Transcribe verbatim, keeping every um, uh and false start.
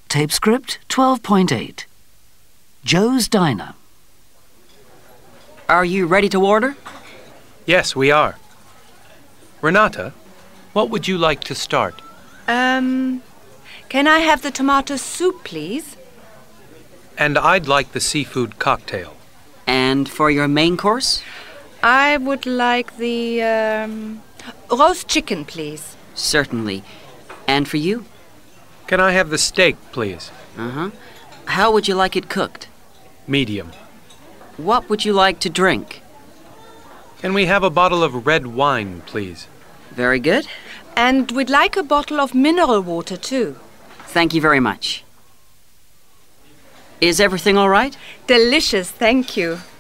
Tape script twelve point eight. Joe's Diner. Are you ready to order? Yes, we are. Renata, what would you like to start? Um, can I have the tomato soup, please? And I'd like the seafood cocktail. And for your main course? I would like the um, roast chicken, please. Certainly. And for you? Can I have the steak, please? Uh-huh. How would you like it cooked? Medium. What would you like to drink? Can we have a bottle of red wine, please? Very good. And we'd like a bottle of mineral water, too. Thank you very much. Is everything all right? Delicious, thank you.